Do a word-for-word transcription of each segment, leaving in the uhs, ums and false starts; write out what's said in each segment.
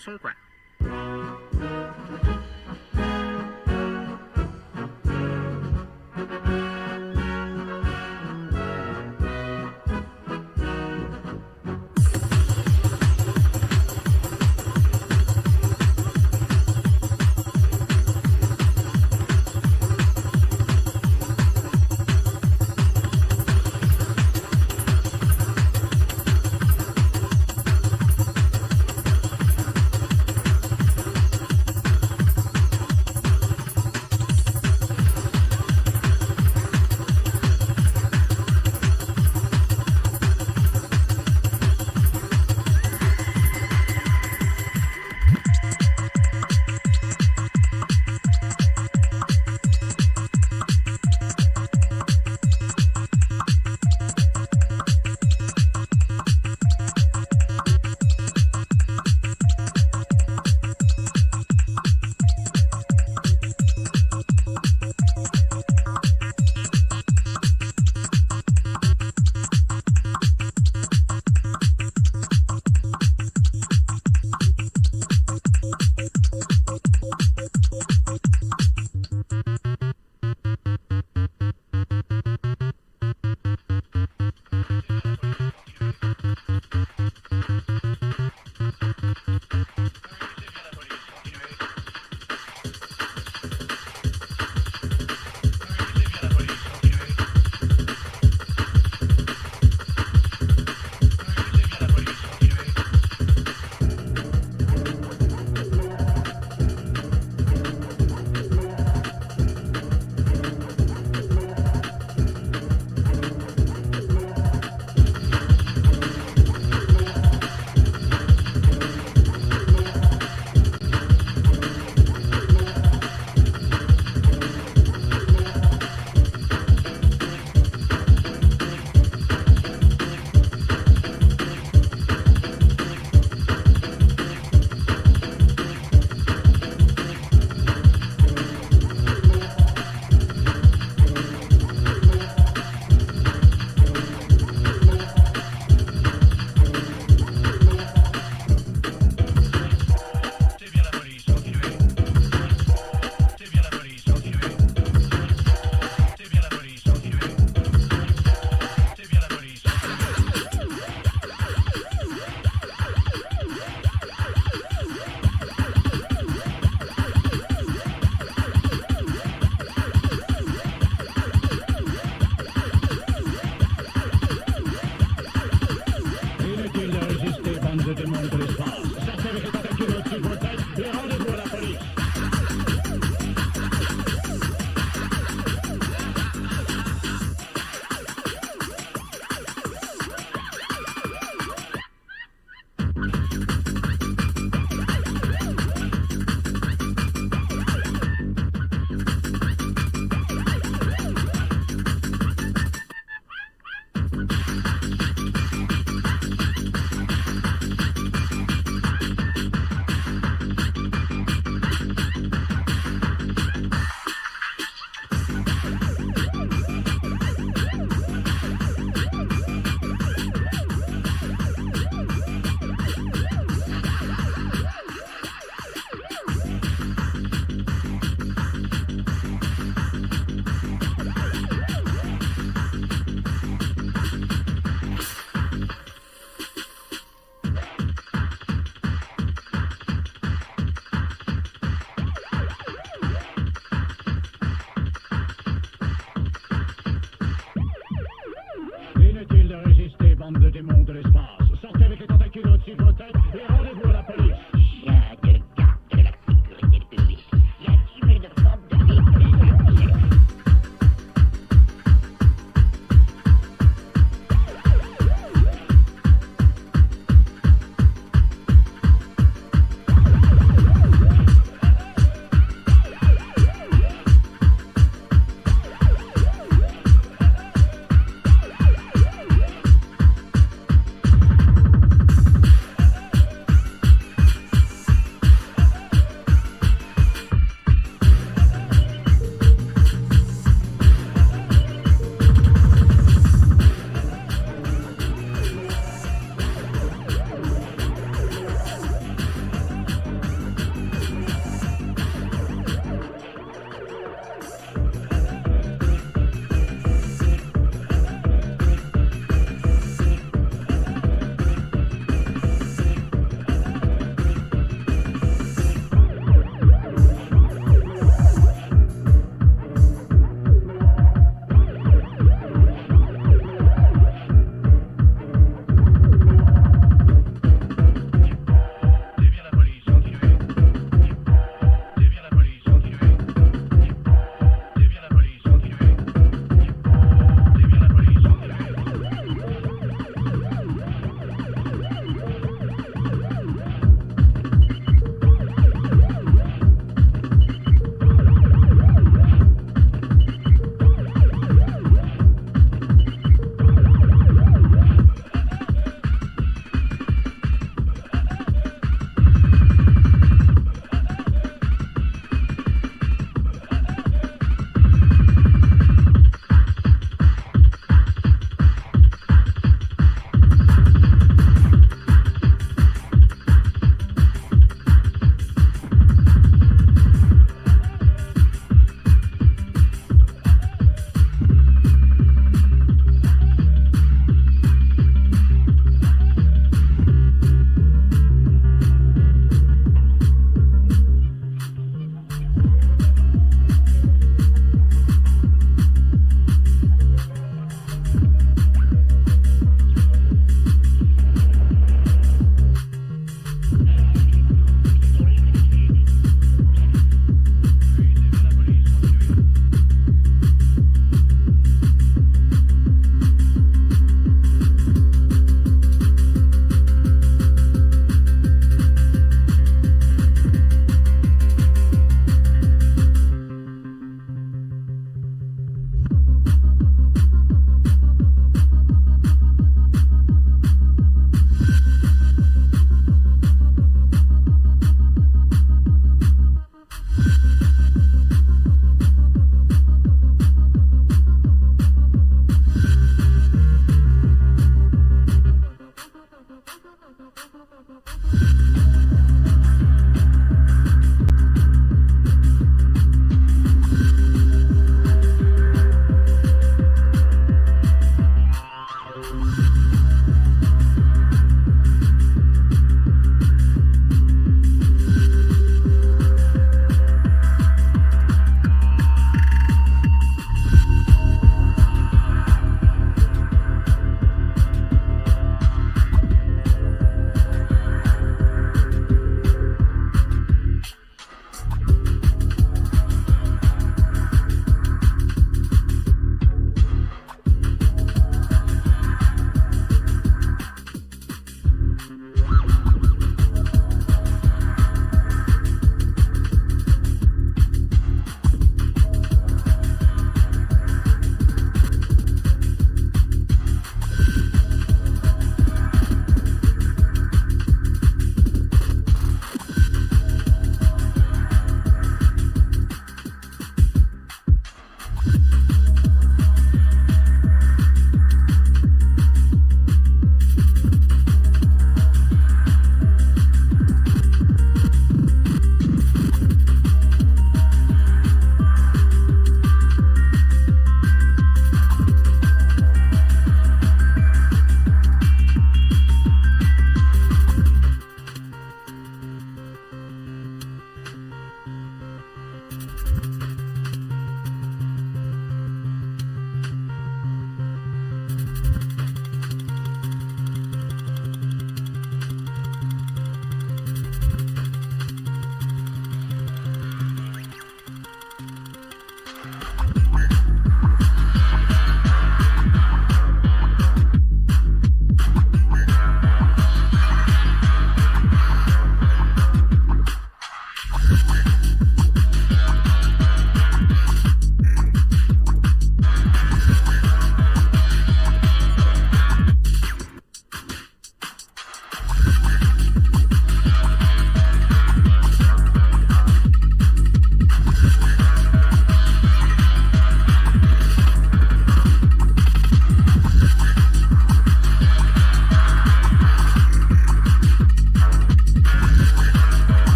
松馆。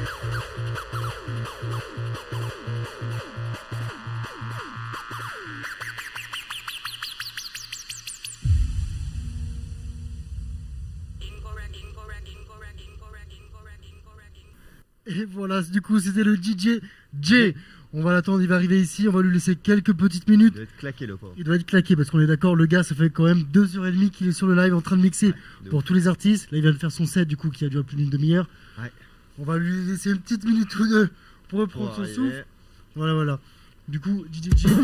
Et voilà, du coup, c'était le D J J. On va l'attendre, il va arriver ici, on va lui laisser quelques petites minutes. Il doit être claqué, le pauvre. Il doit être claqué parce qu'on est d'accord, le gars, ça fait quand même deux heures et demie qu'il est sur le live en train de mixer ouais, pour ouf. tous les artistes. Là, il vient de faire son set, du coup, qui a duré plus d'une demi-heure. Ouais. On va lui laisser une petite minute ou deux pour reprendre son souffle. Voilà, voilà. Du coup, D J J, qui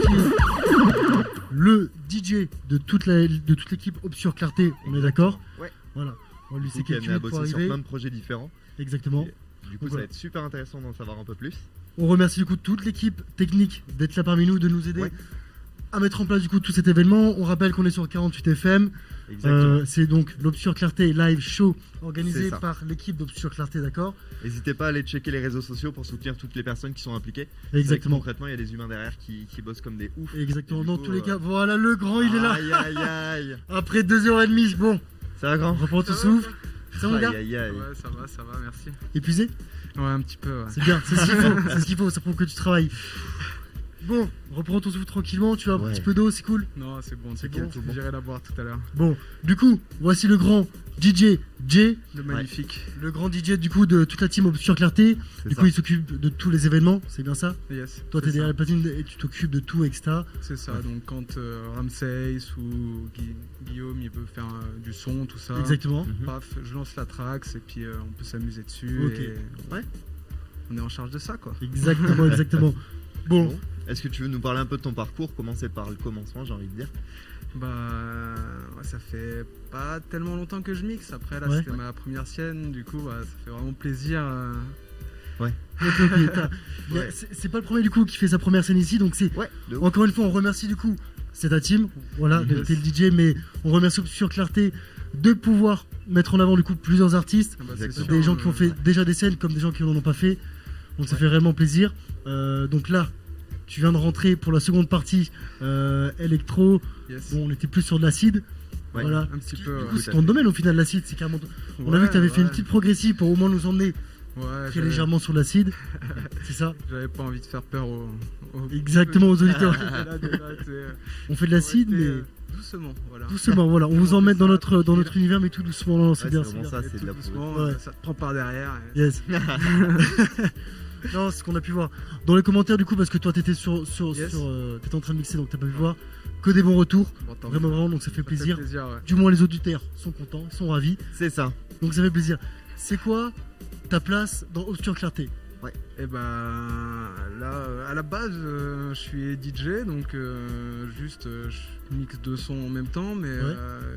est le D J de toute la, de toute l'équipe Obscure Clarté, on est d'accord. Ouais. Voilà. On va lui laisser quelques minutes pour arriver. Sur plein de projets différents. Exactement. Et du coup, donc, ça voilà. va être super intéressant d'en savoir un peu plus. On remercie du coup toute l'équipe technique d'être là parmi nous, de nous aider ouais. à mettre en place du coup tout cet événement. On rappelle qu'on est sur quarante-huit F M. Euh, c'est donc l'Obscure Clarté live show organisé par l'équipe d'Obscure Clarté, d'accord. N'hésitez pas à aller checker les réseaux sociaux pour soutenir toutes les personnes qui sont impliquées. Exactement. Concrètement, il y a des humains derrière qui, qui bossent comme des oufs. Exactement. Dans coup, tous les cas, euh... voilà le grand, il est là. Aïe aïe aïe. Après deux heures trente, bon. Ça va grand. Reprends ton souffle. Ça va, aïe, aïe, aïe. Ouais, ça va, ça va, merci. Épuisé? Ouais, un petit peu, ouais. C'est bien, c'est ce qu'il faut, c'est ce qu'il faut, ça prouve que tu travailles. Bon, reprends ton souffle tranquillement, tu as ouais. un petit peu d'eau, c'est cool? Non, c'est bon, c'est bon, bon. J'irai la boire tout à l'heure. Bon, du coup, voici le grand D J J. Le magnifique. Ouais. Le grand D J du coup de toute la team Obscure Clarté. Du ça. coup, il s'occupe de tous les événements, c'est bien ça? Yes. Toi, t'es derrière la platine et tu t'occupes de tout, et cetera. C'est ça, ouais. Donc quand euh, Ramsey ou Gu Guillaume, il veut faire euh, du son, tout ça. Exactement. Mm-hmm. Paf, je lance la trax et puis euh, on peut s'amuser dessus. Ok. Et ouais. On est en charge de ça, quoi. Exactement, exactement. Bon. bon. Est-ce que tu veux nous parler un peu de ton parcours? Commencer par le commencement, j'ai envie de dire. Bah, ouais, ça fait pas tellement longtemps que je mixe. Après, là, ouais. c'était ma première sienne. Du coup, bah, ça fait vraiment plaisir. Euh... Ouais. ouais. C'est pas le premier, du coup, qui fait sa première scène ici. Donc, c'est. Ouais, encore une fois, on remercie, du coup, c'est ta team. Voilà, yes. t'es le D J, mais on remercie Obscure Clarté de pouvoir mettre en avant, du coup, plusieurs artistes. Ah bah, des sûr, gens qui ont fait ouais. déjà des scènes, comme des gens qui n'en ont pas fait. Donc, ouais. ça fait réellement plaisir. Euh, donc là. Tu viens de rentrer pour la seconde partie euh, électro. Yes. Bon, on était plus sur de l'acide. Ouais, voilà. Un petit peu. Du coup, ouais, c'est ton domaine au final, l'acide. C'est carrément. On ouais, a vu que tu avais ouais. fait une petite progressive pour au moins nous emmener ouais, très légèrement sur l'acide. C'est ça. J'avais pas envie de faire peur aux. aux... Exactement aux auditeurs. là, déjà, on fait de l'acide, mais. Euh, doucement, voilà. Doucement, voilà. On vous emmène dans notre, dans notre univers, mais tout doucement. Non, c'est ouais, bien. C'est vraiment ça, c'est de la doucement, ouais. Ça te prend par derrière. Et... Yes. Non, c'est ce qu'on a pu voir. Dans les commentaires, du coup, parce que toi, t'étais sur, sur, yes. sur, euh, t'étais en train de mixer, donc t'as pas pu voir. Que des bons retours. Bon, vraiment, vraiment, donc ça fait ça plaisir. Fait plaisir ouais. Du moins, les auditeurs sont contents, sont ravis. C'est ça. Donc ça fait plaisir. C'est quoi ta place dans Obscure Clarté? Ouais. Et ben là, à la base, euh, je suis D J, donc euh, juste, euh, je mixe deux sons en même temps, mais ouais. euh,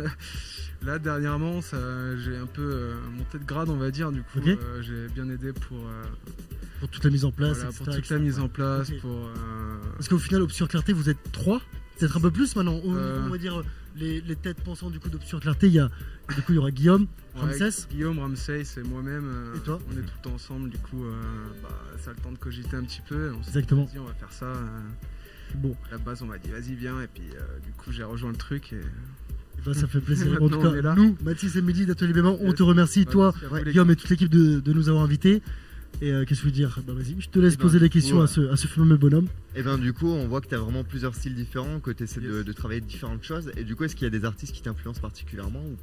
là, dernièrement, j'ai un peu euh, monté de grade, on va dire. Du coup, okay. euh, j'ai bien aidé pour euh, pour toute la mise en place, voilà, et cetera, pour toute et cetera. la mise en place, okay. pour. Euh... Parce qu'au final, Obscure Clarté, vous êtes trois. Peut-être un peu plus maintenant. Au euh... niveau, on va dire les, les têtes pensantes du coup d'Obscure Clarté, il y a du coup il y aura Guillaume, ouais, Ramsès. Guillaume, Ramsès et moi-même. Euh, et toi? On est tout le temps ensemble. Du coup, euh, bah, ça a le temps de cogiter un petit peu. On Exactement. Dit, on va faire ça. Euh, bon. À la base, on m'a dit vas-y viens et puis euh, du coup j'ai rejoint le truc et. Bah, ça fait plaisir. En tout cas, nous, Mathis et Mehdi d'Atelier Béman, on te remercie, bah, toi, ouais, Guillaume et toute l'équipe de, de nous avoir invités. Et euh, qu'est-ce que je veux dire? Bah vas-y, je te laisse et poser ben, les questions ouais. à, ce, à ce fameux bonhomme. Et bien du coup, on voit que tu as vraiment plusieurs styles différents, que tu essaies yes. de, de travailler différentes choses. Et du coup, est-ce qu'il y a des artistes qui t'influencent particulièrement ou...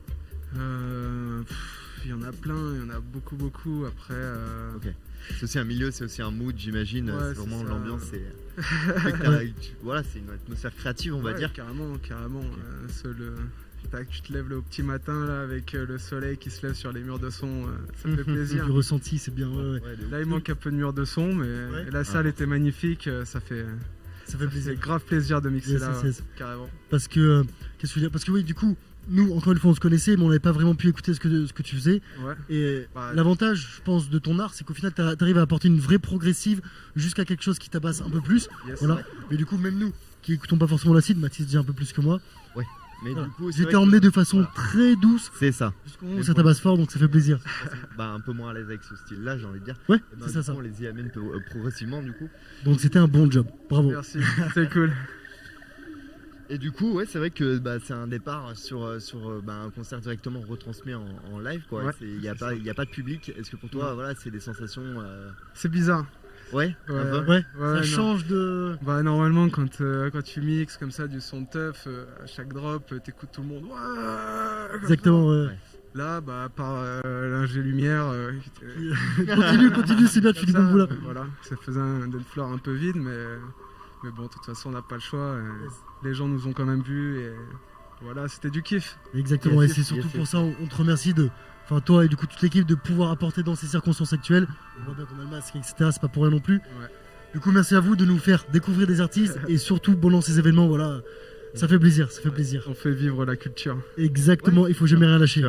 euh, pff, Il y en a plein, il y en a beaucoup, beaucoup. Après... Euh... Ok. C'est aussi un milieu, c'est aussi un mood, j'imagine. Ouais, c'est vraiment l'ambiance. C'est... voilà, c'est une atmosphère créative, on ouais, va dire. Carrément, carrément. Okay. Euh, seul, euh... Tu te lèves le petit matin là avec le soleil qui se lève sur les murs de son, ça fait plaisir. Du ressenti, c'est bien. Ouais, ouais. Là il manque un peu de murs de son, mais ouais. la salle ah. était magnifique, ça fait, ça fait plaisir. Ça fait grave plaisir de mixer yes, là, yes, yes. carrément. Parce que, euh, qu'est-ce que je veux dire? Parce que oui, du coup, nous encore une fois on se connaissait, mais on n'avait pas vraiment pu écouter ce que, ce que tu faisais. Ouais. Et bah, l'avantage, je pense, de ton art, c'est qu'au final, tu arrives à apporter une vraie progressive jusqu'à quelque chose qui tabasse un peu plus. Yes, voilà. Ouais. Mais du coup, même nous, qui écoutons pas forcément l'acide, Mathis dit un peu plus que moi. Ouais. Mais voilà. Du coup, j'étais emmené de façon voilà. très douce. C'est ça. Jusqu'au ça tabasse fort, donc ça fait plaisir. Bah, un peu moins à l'aise avec ce style-là, j'ai envie de dire. Ouais, ben, c'est ça, ça. On les y amène progressivement, du coup. Donc c'était un bon job. Bravo. Merci, c'est cool. Et du coup, ouais, c'est vrai que bah, c'est un départ sur, sur bah, un concert directement retransmis en, en live. Il ouais, n'y a, a pas de public. Est-ce que pour toi, voilà, c'est des sensations euh... C'est bizarre. Ouais, ouais, un peu. ouais, ouais, ça non. change de. Bah normalement quand, euh, quand tu mixes comme ça du son de teuf, euh, à chaque drop, euh, t'écoutes tout le monde. Ouais, exactement. Ouais. Ouais. Là, bah par euh, l'ingé lumière. Euh, continue, continue, c'est bien, tu fais du bon boulot. Voilà, ça faisait un dance floor un peu vide, mais mais bon, de toute façon, on n'a pas le choix. Yes. Les gens nous ont quand même vus et voilà, c'était du kiff. Exactement, yes, et c'est surtout yes, pour ça, on te remercie de. Enfin, toi et du coup toute l'équipe de pouvoir apporter dans ces circonstances actuelles. On voit bien qu'on a le masque, et cetera. C'est pas pour rien non plus. Ouais. Du coup, merci à vous de nous faire découvrir des artistes et surtout pendant ces événements, voilà, ça fait plaisir, ça fait plaisir. On fait vivre la culture. Exactement, ouais. Il faut jamais rien lâcher.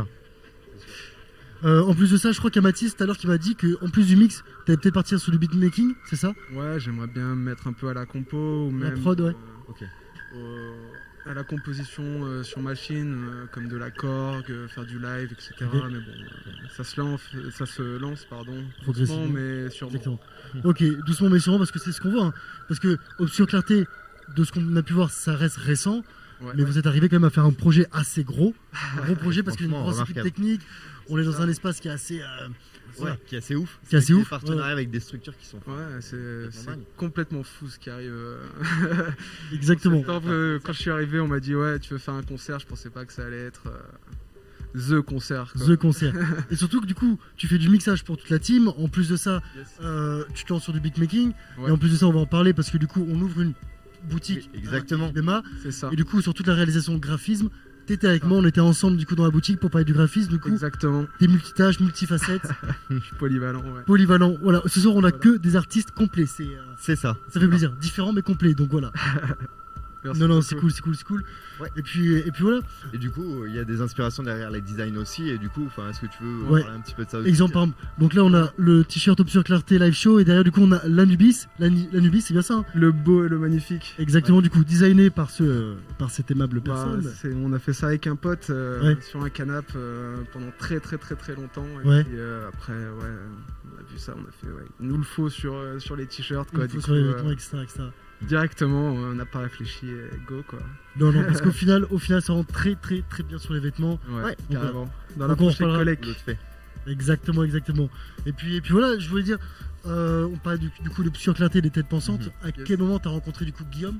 Euh, en plus de ça, je crois qu'il y a Mathis tout à l'heure qui m'a dit qu'en plus du mix, tu allais peut-être partir sur du beatmaking, c'est ça? Ouais, j'aimerais bien me mettre un peu à la compo ou même la prod, ouais. Euh, okay. au, à la composition euh, sur machine, euh, comme de la Korg, euh, faire du live, et cetera. Okay. Mais bon, euh, ça se lance, ça se lance, pardon, doucement mais sûrement. Exactement. Ok, doucement mais sûrement parce que c'est ce qu'on voit. Hein. Parce que Obscure Clarté, de ce qu'on a pu voir, ça reste récent. Ouais, mais ouais. Vous êtes arrivé quand même à faire un projet assez gros. Un gros projet parce qu'il y a une grosse équipe technique. On est dans un espace qui est assez. Euh, ouais, qui est assez ouf. Qui est assez ouf. Des partenariats ouais. avec des structures qui sont. Ouais, c'est complètement fou ce qui arrive. Exactement. Temps, euh, quand je suis arrivé, on m'a dit ouais, tu veux faire un concert. Je pensais pas que ça allait être. Euh... The concert. Quoi. The concert. Et surtout que du coup, tu fais du mixage pour toute la team. En plus de ça, yes. euh, tu te lances sur du beatmaking. Ouais. Et en plus de ça, on va en parler parce que du coup, on ouvre une boutique. Oui, exactement. Euh, C'est ça. Et du coup, sur toute la réalisation de graphisme, t'étais avec ah. moi, on était ensemble du coup dans la boutique pour parler du graphisme. Du coup, exactement. Des multitâches, multifacettes. Je suis polyvalent. Ouais. Polyvalent. Voilà. Ce soir, on a voilà. que des artistes complets. C'est euh, ça. Ça fait plaisir. Différents mais complets. Donc voilà. Merci non, non, c'est cool, c'est cool, c'est cool. Ouais. Et, puis, et puis voilà. Et du coup, il y a des inspirations derrière les designs aussi. Et du coup, est-ce que tu veux ouais. parler un petit peu de ça aussi? Exemple, par exemple, donc là, on a le t-shirt Obscure Clarté Live Show. Et derrière, du coup, on a l'Anubis. L'Anubis, c'est bien ça hein? Le beau et le magnifique. Exactement, ouais. Du coup, designé par, ce, euh, par cette aimable bah, personne. On a fait ça avec un pote euh, ouais. sur un canapé euh, pendant très, très, très, très longtemps. Et ouais. puis, euh, après, ouais, on a vu ça, on a fait, ouais. Il nous le faut sur, euh, sur les t-shirts. Quoi. Il faut sur les vêtements, et cetera, et cetera. Directement, on n'a pas réfléchi, go quoi. Non, non, parce qu'au final, au final, ça rend très, très, très bien sur les vêtements. Ouais, ouais carrément. Dans la prochaine collecte. Exactement, exactement. Et puis, et puis voilà, je voulais dire, euh, on parlait du, du coup de Obscure Clarté, des têtes pensantes. Mm-hmm. À yes. quel moment t'as rencontré du coup Guillaume?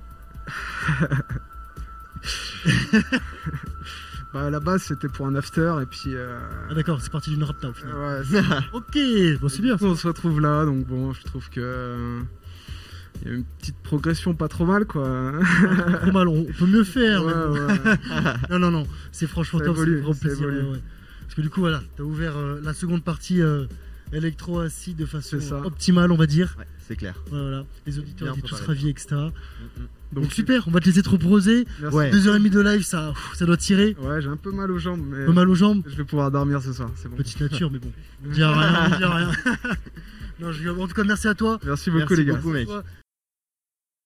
Bah à la base c'était pour un after et puis euh... ah d'accord, c'est parti d'une rapta au final. Ouais. Ok, bon c'est bien. On se retrouve là, donc bon, je trouve que euh... il y a une petite progression pas trop mal quoi. Pas trop mal, on peut mieux faire. Ouais, ouais. non non non, c'est franchement top, c'est un grand plaisir. Ouais, ouais. Parce que du coup voilà, t'as ouvert euh, la seconde partie euh, électro assis de façon optimale on va dire. Ouais, c'est clair. Ouais, voilà, les auditeurs étaient tous ravis, et cetera. Mm-hmm. Donc, Donc super, on va te laisser te reposer. Ouais. Deux heures et demie de live, ça, ça doit tirer. Ouais, j'ai un peu mal aux jambes, mais un peu mal aux jambes. Je vais pouvoir dormir ce soir, c'est bon. Petite nature, mais bon. On dit rien, on dit rien. Non, je... En tout cas, merci à toi. Merci beaucoup merci les gars. Beaucoup, mec.